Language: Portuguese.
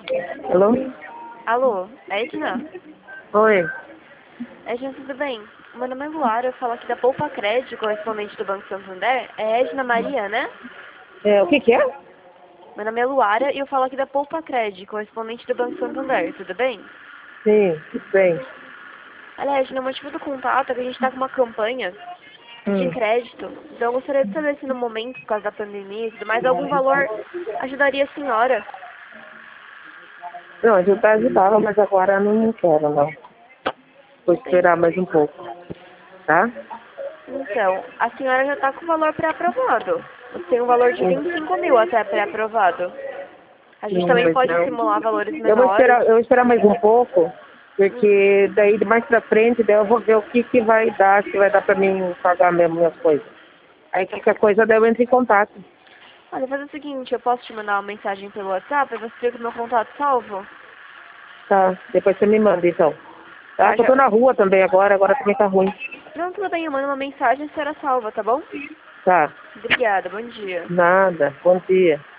Alô? Alô, Edna? Oi. Edna, tudo bem? Meu nome é Luara, eu falo aqui da Poupa Crédito, correspondente do Banco Santander. É Edna Maria, né? O que é? Meu nome é Luara e eu falo aqui da Poupa Crédito, correspondente do Banco Santander, tudo bem? Sim, tudo bem. Olha, Edna, o motivo do contato é que a gente está com uma campanha de Hum. crédito. Então eu gostaria de saber se no momento, por causa da pandemia e tudo mais, algum valor ajudaria a senhora. Não, ajudava, mas agora não quero, não. Vou Entendi. esperar mais um pouco, tá? Então, a senhora já está com o valor pré-aprovado. Você tem um valor de 25 mil até pré-aprovado. A gente também Mas pode não. simular valores Eu vou menores. esperar, eu vou esperar mais um pouco, Hum. porque daí mais pra frente daí eu vou ver o que vai dar, se vai dar pra mim pagar mesmo minhas coisas. Aí qualquer coisa daí eu entro em contato. Olha, faz o seguinte, eu posso te mandar uma mensagem pelo WhatsApp e você fica com meu contato salvo? Tá, depois você me manda então. Tá? Tá, Que eu tô já... na rua também agora também tá ruim. Não, tudo bem, eu mando uma mensagem e a senhora salva, tá bom? Tá, Obrigada, bom dia. nada, bom dia.